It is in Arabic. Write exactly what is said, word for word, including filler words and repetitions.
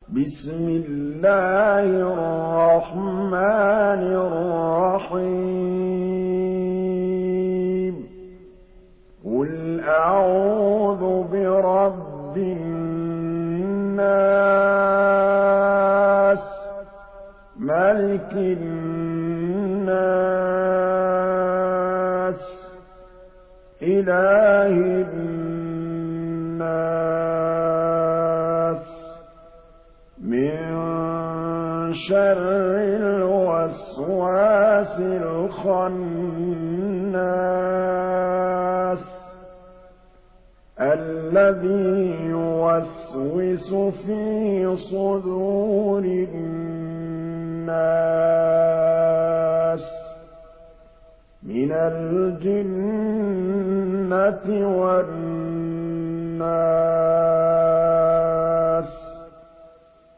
بسم الله الرحمن الرحيم قل أعوذ برب الناس ملك الناس إله الناس من شر الوسواس الخناس الذي يوسوس في صدور الناس من الجنة والناس